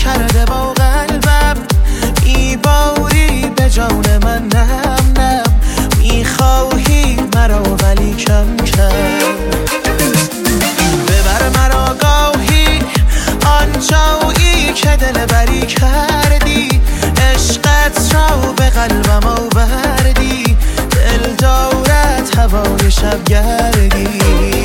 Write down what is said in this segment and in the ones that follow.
کرده با قلبم، میباری به جان من نم نم، میخواهی مرا ولی کم کم. ببر مرا گاهی آنجایی که دل بری کردی، عشقت را به قلبم آوردی، دل دارد هوای شبگردی.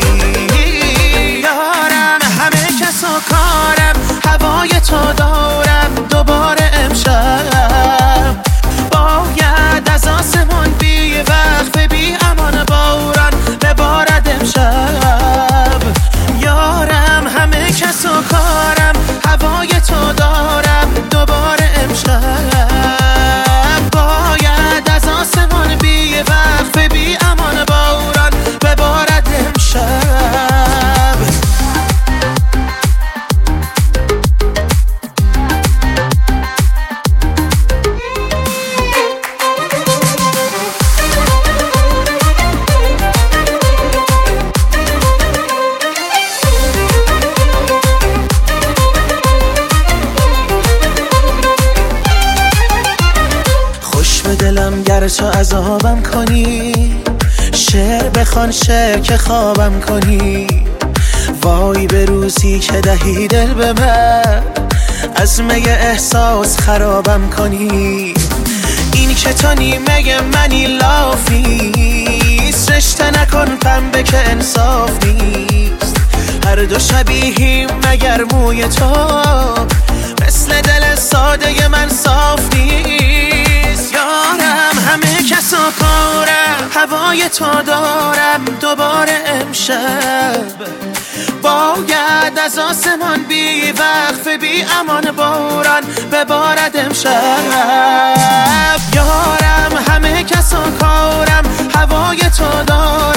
یارم همه کس و کارم، هوای تو دارم دوباره امشب، باید از آسمان بی وقت بی امان باران ببارد امشب. یارم همه کس و کارم، هوای تو دارم دوباره امشب، باید از آسمان بی وقت بی امان باران ببارد امشب. دلم گر تو عذابم کنی، شعر بخوان شعر که خوابم کنی، وای به روزی که دهی دل به من، از می احساس خرابم کنی. این که تو نیمه منی لاف نیست، رشته نکن پنبه که انصاف نیست، هر دو شبیهیم مگر موی تو، مثل دل ساده من صاف نیست. یارم همه کس و کارم، هوای تو دارم دوباره امشب، باید از آسمان بی وقف بی امان باران ببارد امشب. یارم همه کس و کارم، هوای تو دارم